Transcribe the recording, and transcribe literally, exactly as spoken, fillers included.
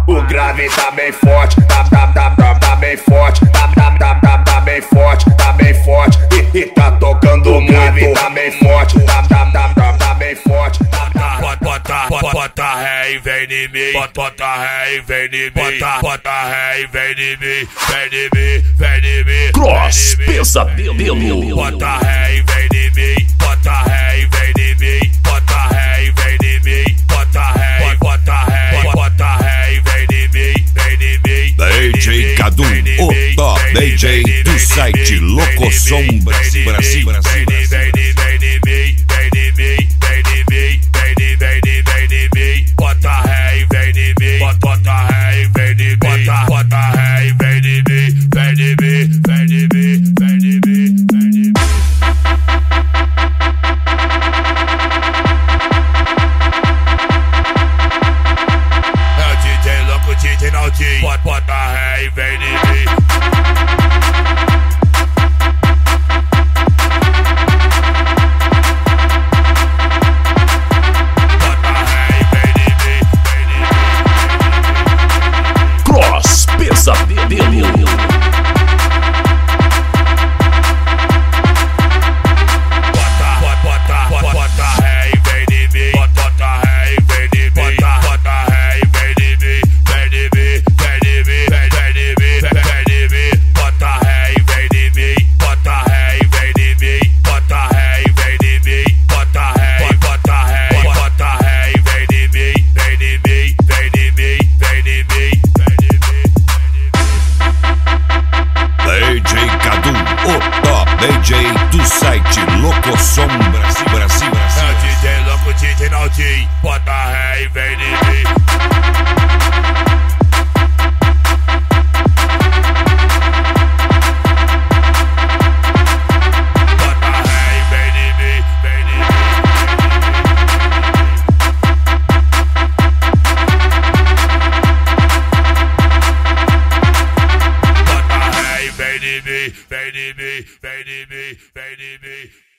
O grave tá bem forte, tá, tá, tá, tá, tá bem forte, tá, tá, tá, tá, tá bem forte, tá bem forte. E, e tá tocando muito. O grave tá bem forte, tá, tá, tá, tá, tá bem forte. Tá, tá. Bota, bota, bota, bota ré e vem em mim. Bota, bota ré e vem em mim. Bota, bota ré e vem em mim. Vem em mim, vem em mim. Cross Pesadelo. Bota ré e vem em mim. Bota ré e vem em mim. Bota ré e vem em mim. Bota ré, bota ré, bota ré e vem em mim. Vem em mim. D J Cadu, o top D J do site Locosom Brasil. Brasil, Brasil. Vem em mim, vem em mim, vem em mim, vem em mim, vem em mim, vem em mim. Bota ré e vem em mim. Bota ré e vem em mim. Bota, bota ré e vem em mim. Vem em mim, vem em mim, vem em mim, vem em mim. É o D J louco, D J Naldinho. Bota, bota ré e vem em mim. Pesadelo. Bota, bota, bota, bota ré e vem em mim. Bota ré e vem em mim. Bota ré e vem em mim. Vem em mim, vem em mim, vem em mim, vem em mim. Bota ré e vem em mim. Bota ré e vem em mim. Bota ré e vem em mim. Bota ré, bota ré, bota ré e vem em mim. Vem em mim, vem em mim, vem em mim, vem em mim. D J Cadu, o top D J do site Locosom Brasil, Brasil, Brasil. É o D J louco, D J Naldinho. Bota ré e vem em mim. Bota ré e vem em mim, vem em mim. Bota ré e vem em mim, vem em mim, vem em mim, vem em mim.